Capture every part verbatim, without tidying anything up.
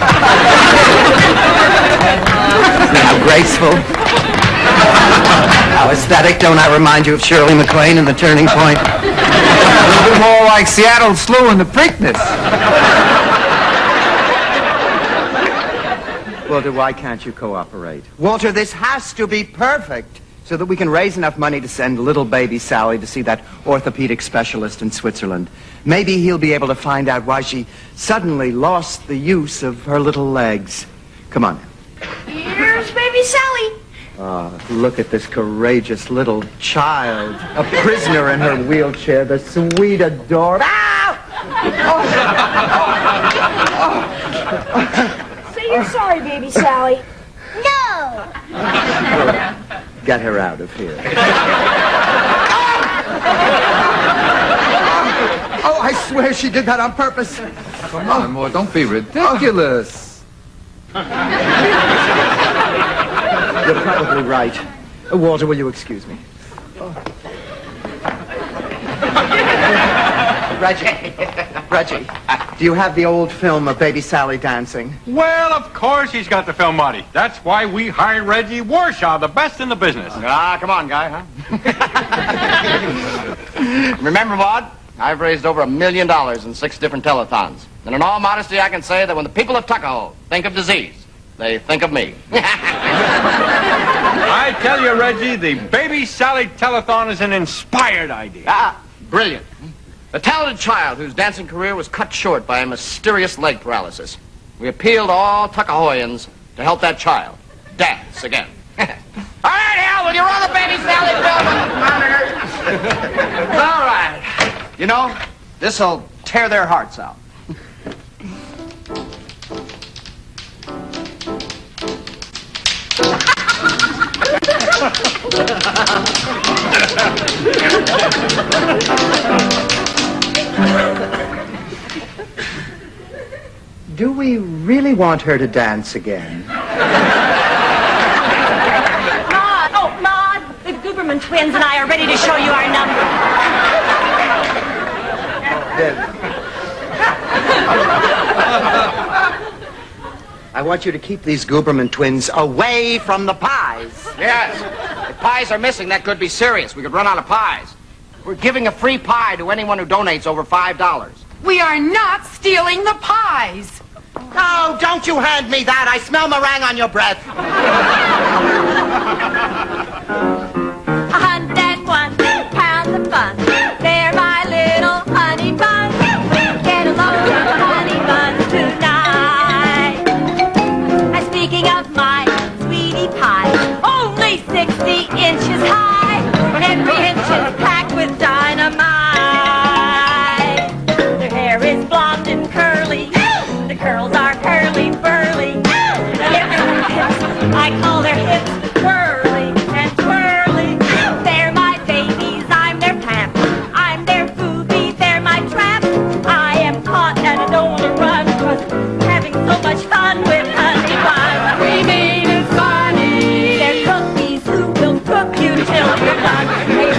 How graceful. How aesthetic. Don't I remind you of Shirley MacLaine in The Turning Point? A little bit more like Seattle Slew in The Preakness. Walter, why can't you cooperate? Walter, this has to be perfect so that we can raise enough money to send little baby Sally to see that orthopedic specialist in Switzerland. Maybe he'll be able to find out why she suddenly lost the use of her little legs. Come on. Here's baby Sally. Oh, look at this courageous little child. A prisoner in her wheelchair. The sweet, adorable... Ow! Oh! Say you're sorry, baby Sally. No! Get her out of here. Oh, I swear she did that on purpose. Come on, Moore, don't be ridiculous. You're probably right. Uh, Walter, will you excuse me? Oh. Reggie, Reggie, do you have the old film of Baby Sally dancing? Well, of course he's got the film, Marty. That's why we hired Reggie Warshaw, the best in the business. Ah, come on, guy, huh? Remember, Maud, I've raised over a million dollars in six different telethons. And in all modesty, I can say that when the people of Tuckahoe think of disease, they think of me. I tell you, Reggie, the Baby Sally Telethon is an inspired idea. Ah, brilliant. A talented child whose dancing career was cut short by a mysterious leg paralysis. We appeal to all Tuckahoeans to help that child dance again. All right, Al, will you roll the Baby Sally film? All right. You know, this'll tear their hearts out. Do we really want her to dance again? Maud, oh, Maud, the Guberman twins and I are ready to show you our number. I want you to keep these Guberman twins away from the pies. Yes. If pies are missing, that could be serious. We could run out of pies. We're giving a free pie to anyone who donates over five dollars. We are not stealing the pies. No, don't you hand me that. I smell meringue on your breath. A hundred and one pounds of fun. They're my little honey buns. Get a load of honey buns tonight. And speaking of my sweetie pie, only sixty inches high. Every inch is packed with dynamite. Their hair is blonde and curly. The curls are curly burly. The hips and hips, I call their hips whirly and twirly. They're my babies, I'm their pamp. I'm their booby, they're my tramp. I am caught and I don't want to run, 'cause having so much fun with honey bun. We mean it's funny. They're cookies who will cook you till you're done.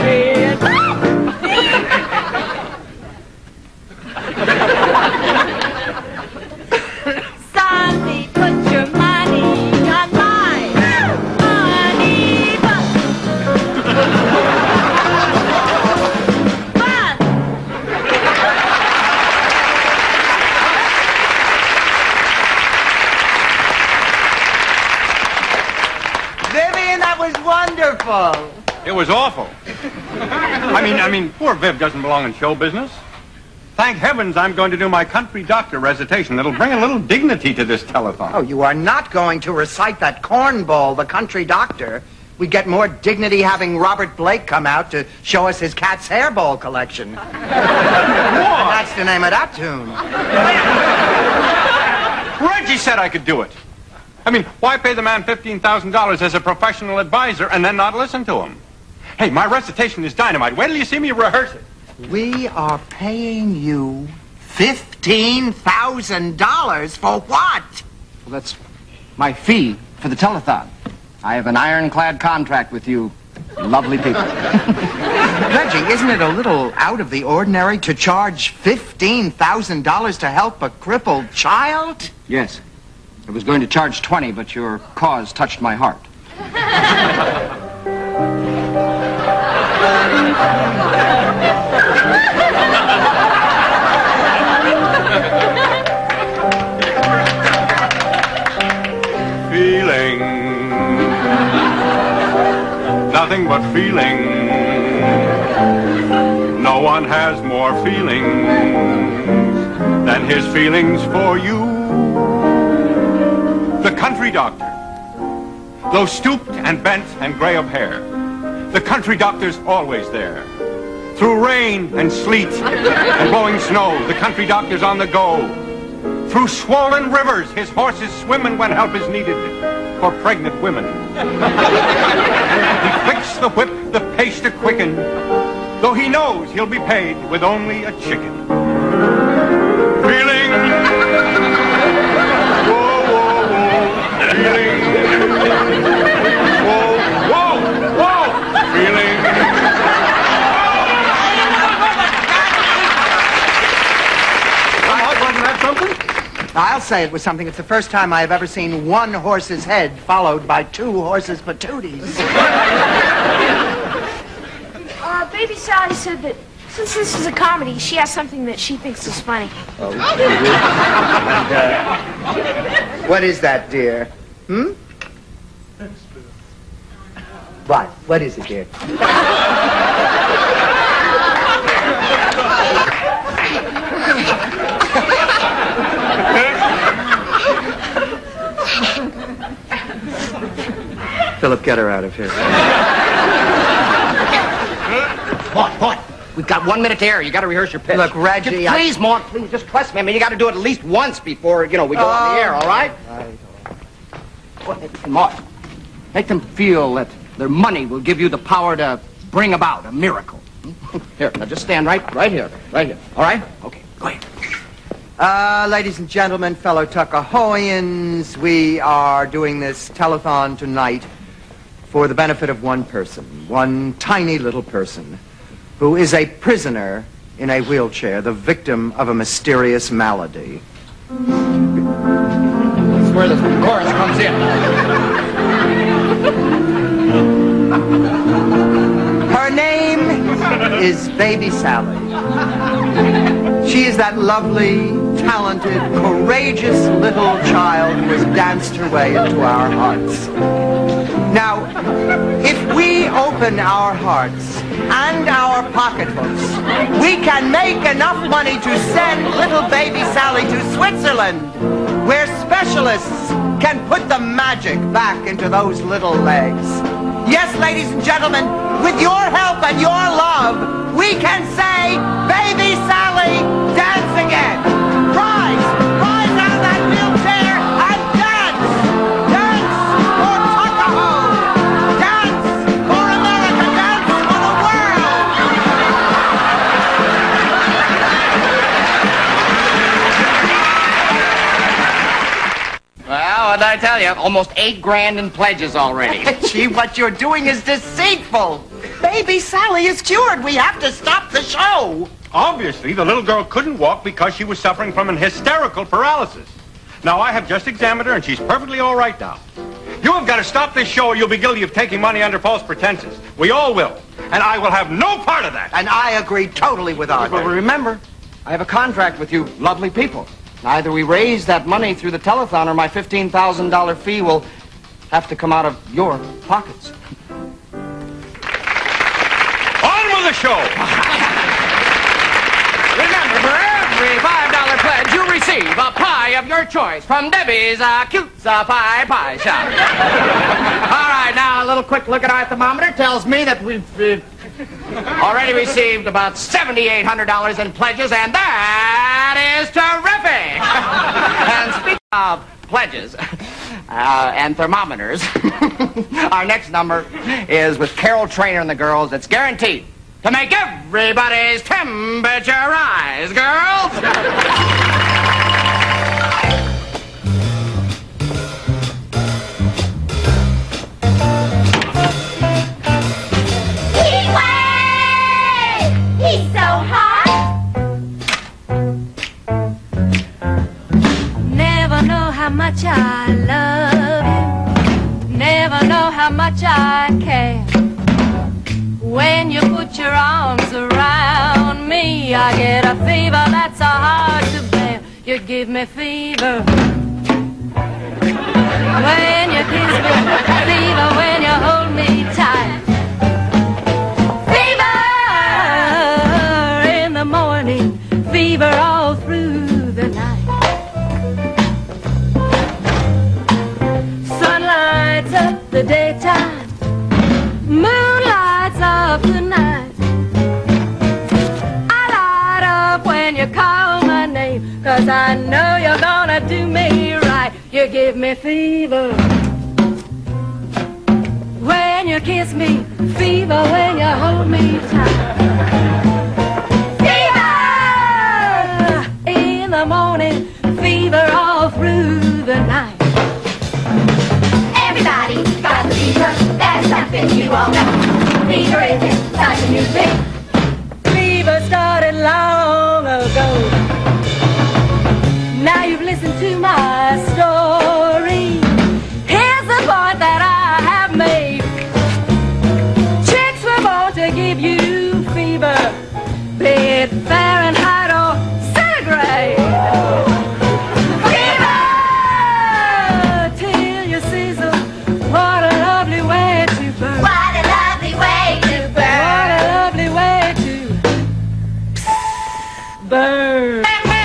Sonny, put your money on my honey bun. Bun. Vivian, that was wonderful. It was awful. I mean, I mean, poor Viv doesn't belong in show business. Thank heavens I'm going to do my country doctor recitation. That'll bring a little dignity to this telethon. Oh, you are not going to recite that cornball, the country doctor. We get more dignity having Robert Blake come out to show us his cat's hairball collection. That's the name of that tune. Reggie said I could do it. I mean, why pay the man fifteen thousand dollars as a professional advisor and then not listen to him? Hey, my recitation is dynamite. Wait till you see me rehearse it. We are paying you fifteen thousand dollars for what? Well, that's my fee for the telethon. I have an ironclad contract with you lovely people. Reggie, isn't it a little out of the ordinary to charge fifteen thousand dollars to help a crippled child? Yes. I was going to charge twenty, but your cause touched my heart. Feeling, nothing but feeling. No one has more feelings than his feelings for you. The country doctor, though stooped and bent and gray of hair, the country doctor's always there. Through rain and sleet and blowing snow, the country doctor's on the go. Through swollen rivers, his horses swimming when help is needed for pregnant women. He clicks the whip, the pace to quicken, though he knows he'll be paid with only a chicken. Feeling, whoa, whoa, whoa, feeling, whoa, whoa, whoa, feeling. Wasn't that something? I'll say it was something. It's the first time I have ever seen one horse's head followed by two horses' patooties. Uh, Baby Sally said that since this is a comedy, she has something that she thinks is funny. Oh, and, uh, what is that, dear? Hmm? What? What is it, dear? Philip, get her out of here. Mort, Mort, we've got one minute to air. You got to rehearse your pitch. Look, Reggie, Just, please, I... Mort, please, just trust me. I mean, you got to do it at least once before, you know, we go oh, on the air, all right? Right. Well, Mort, make them feel that their money will give you the power to bring about a miracle. Here, now just stand right, right here, right here. All right? Okay, go ahead. Uh, ladies and gentlemen, fellow Tuckahoyans, we are doing this telethon tonight for the benefit of one person, one tiny little person, who is a prisoner in a wheelchair, the victim of a mysterious malady. That's where the chorus comes in. Her name is Baby Sally. She is that lovely, talented, courageous little child who has danced her way into our hearts. Now, if we open our hearts and our pocketbooks, we can make enough money to send little Baby Sally to Switzerland, where specialists can put the magic back into those little legs. Yes, ladies and gentlemen, with your help and your love, we can say, Baby Sally, dance again. Rise, rise out of that wheelchair and dance. Dance for Tuckahoe. Dance for America. Dance for the world. Well, what did I tell you? Almost eight grand in pledges already. Gee, what you're doing is deceitful. Baby Sally is cured. We have to stop the show. Obviously, the little girl couldn't walk because she was suffering from an hysterical paralysis. Now, I have just examined her, and she's perfectly all right now. You have got to stop this show, or you'll be guilty of taking money under false pretenses. We all will. And I will have no part of that. And I agree totally with Arthur. But remember, I have a contract with you lovely people. Either we raise that money through the telethon, or my fifteen thousand dollar fee will have to come out of your pockets. On with the show! Remember, for every five dollar pledge, you receive a pie of your choice from Debbie's uh, Cutes uh, Pie Pie Shop. All right, now a little quick look at our thermometer tells me that we've uh, already received about seven thousand eight hundred dollars in pledges, and that is terrific! And speaking of pledges uh, and thermometers, our next number is with Carol Trainer and the girls. It's guaranteed to make everybody's temperature rise, girls! Heat wave! He's so hot! Never know how much I love you. Never know how much I care. When you put your arms around me, I get a fever that's so hard to bear. You give me fever when you kiss me, fever when you hold me tight. Fever in the morning, fever all through the night. Sun lights up the daytime, moon lights up the night. I light up when you call my name, 'cause I know you're gonna do me right. You give me fever when you kiss me, fever when you hold me tight. Fever in the morning, fever all through the night. Everybody's got the fever, that's something you all know. Fever isn't such a new thing. Fever started long ago. Now you've listened to my story. Here's the point that I have made. Chicks were born to give you fever, be it Fahrenheit or centigrade. Fever till you sizzle. What a lovely way to burn. What a lovely way to burn. What a lovely way to burn.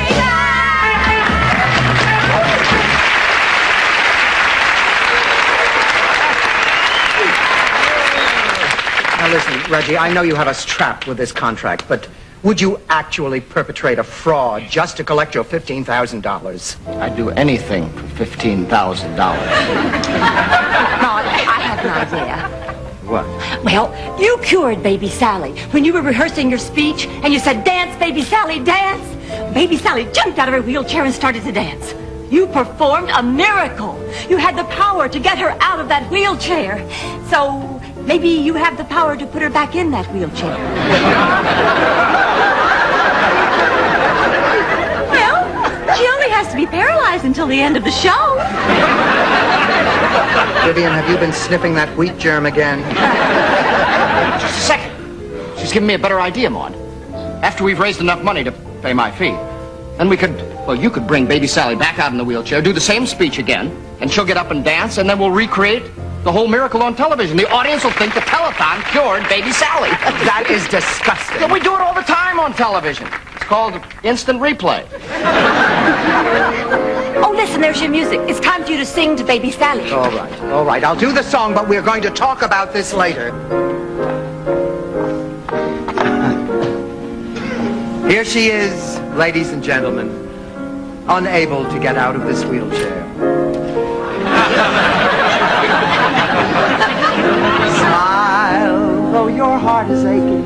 Listen, Reggie, I know you have us trapped with this contract, but would you actually perpetrate a fraud just to collect your fifteen thousand dollars? I'd do anything for fifteen thousand dollars. Maud, I have an idea. What? Well, you cured Baby Sally when you were rehearsing your speech and you said, "Dance, Baby Sally, dance." Baby Sally jumped out of her wheelchair and started to dance. You performed a miracle. You had the power to get her out of that wheelchair. So maybe you have the power to put her back in that wheelchair. Well, she only has to be paralyzed until the end of the show. Vivian, have you been sniffing that wheat germ again? Just a second. She's given me a better idea, Maud. After we've raised enough money to pay my fee, then we could, well, you could bring Baby Sally back out in the wheelchair, do the same speech again, and she'll get up and dance, and then we'll recreate the whole miracle on television. The audience will think the telethon cured Baby Sally. That is disgusting. Yeah, we do it all the time on television. It's called instant replay. Oh, listen, there's your music. It's time for you to sing to Baby Sally. All right, all right. I'll do the song, but we're going to talk about this later. Here she is, ladies and gentlemen, unable to get out of this wheelchair. Smile, though your heart is aching.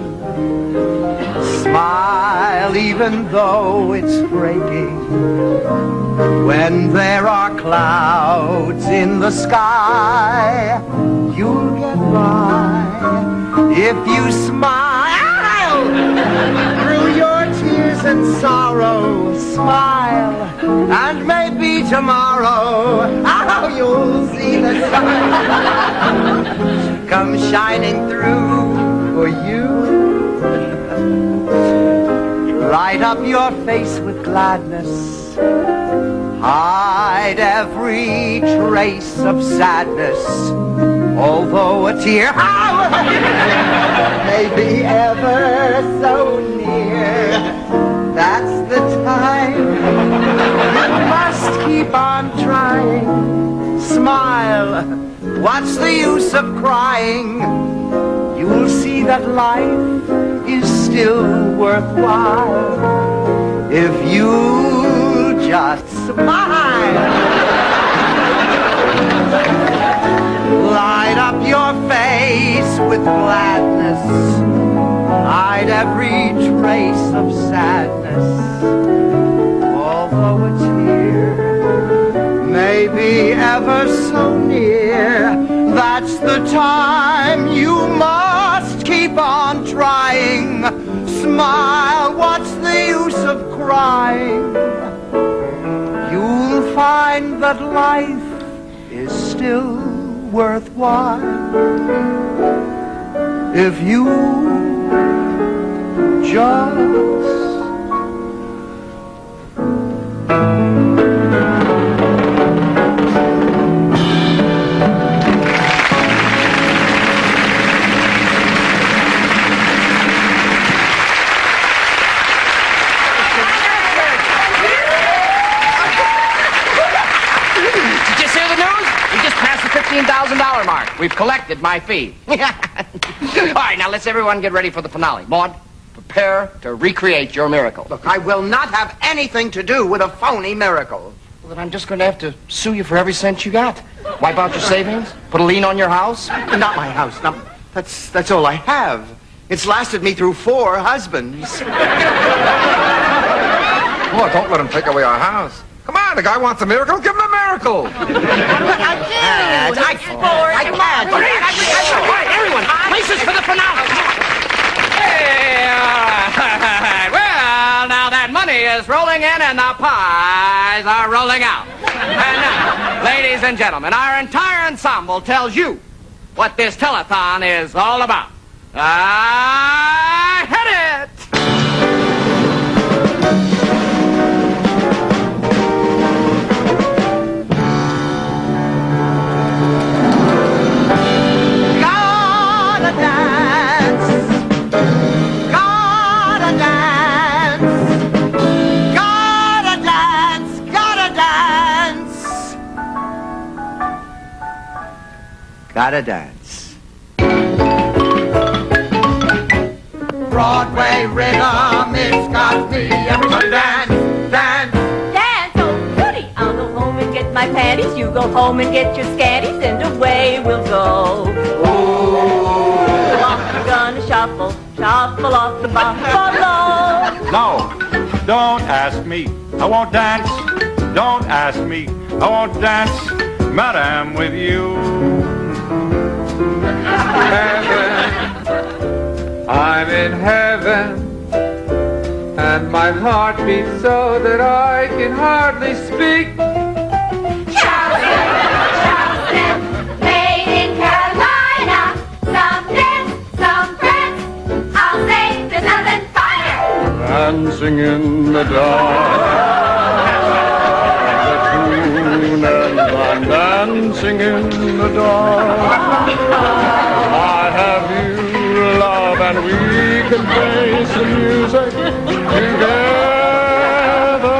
Smile, even though it's breaking. When there are clouds in the sky, you'll get by if you smile through your tears and sorrow. Smile, and maybe tomorrow, oh, you'll see the sun come shining through for you. Light up your face with gladness. Hide every trace of sadness. Although a tear oh, may be ever so near, that's the time you must keep on trying. Smile, what's the use of crying? You'll see that life is still worthwhile if you just smile. Light up your face with gladness. Hide every trace of sadness. Although a tear may be ever so near, that's the time you must keep on trying. Smile, what's the use of crying? You'll find find that life is still worthwhile if you just fifteen thousand dollar mark. We've collected my fee. All right, now let's everyone get ready for the finale. Maud, prepare to recreate your miracle. Look, I will not have anything to do with a phony miracle. Well, then I'm just going to have to sue you for every cent you got. Wipe out your savings? Put a lien on your house? Not my house. No, that's, that's all I have. It's lasted me through four husbands. Oh, don't let him take away our house. Come on, the guy wants a miracle. Give him a miracle. But I do. I sport. I can't. All right, everyone, places for the finale. Hey, all right. Well, now that money is rolling in and the pies are rolling out. And now, ladies and gentlemen, our entire ensemble tells you what this telethon is all about. I hit it! Gotta dance. Broadway rhythm, it's got me. Everybody dance, dance. Dance, oh goody. I'll go home and get my panties. You go home and get your scanties, and away we'll go. Ooh, we're gonna shuffle, shuffle off the buffalo. No, don't ask me. I won't dance. Don't ask me. I won't dance, madam, with you. Heaven, I'm in heaven, and my heart beats so that I can hardly speak. Charleston, Charleston, made in Carolina. Some dance, some prance. I'll say there's nothing finer. Dancing in the dark. And I'm dancing in the dark. I have you, love, and we can face the music together.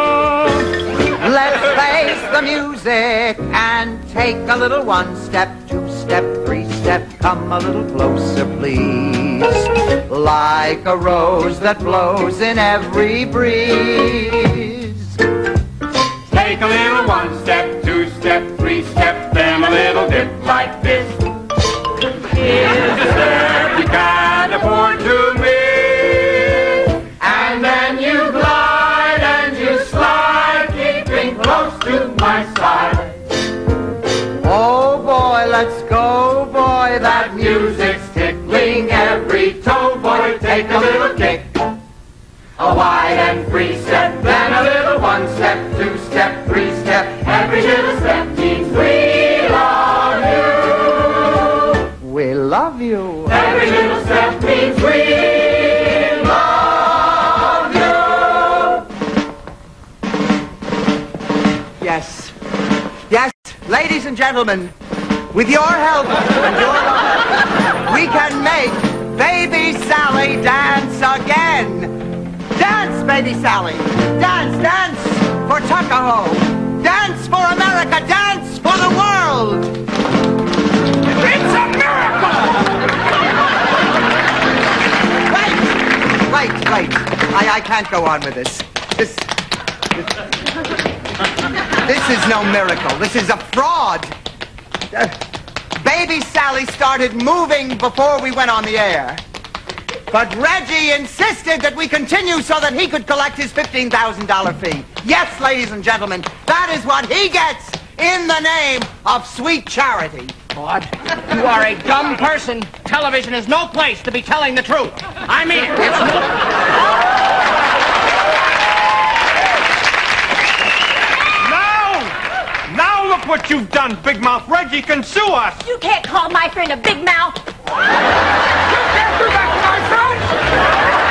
Let's face the music and take a little one step, two step, three step. Come a little closer, please. Like a rose that blows in every breeze. Take a little one step, two step, three step, then a little dip like this. Here's a step you can't afford to miss. And then you glide and you slide, keeping close to my side. Oh boy, let's go, boy. That music's tickling every toe, boy. Take a little kick. A wide and free step, then a little one step, two step, three step. Every little step means we love you. We love you. Every little step means we love you. Yes. Yes, ladies and gentlemen, with your help and your love, we can make Baby Sally dance again. Dance, Baby Sally. Dance, dance for Tuckahoe. Dance for America. Dance for the world. It's a miracle! Wait, wait, wait. I, I can't go on with this. This, this, this is no miracle. This is a fraud. Uh, Baby Sally started moving before we went on the air. But Reggie insisted that we continue so that he could collect his fifteen thousand dollar fee. Yes, ladies and gentlemen, that is what he gets in the name of sweet charity. Maud, you are a dumb person. Television is no place to be telling the truth. I mean it. It's No! Look what you've done, Big Mouth. Reggie can sue us. You can't call my friend a big mouth. You can't do that to my friend!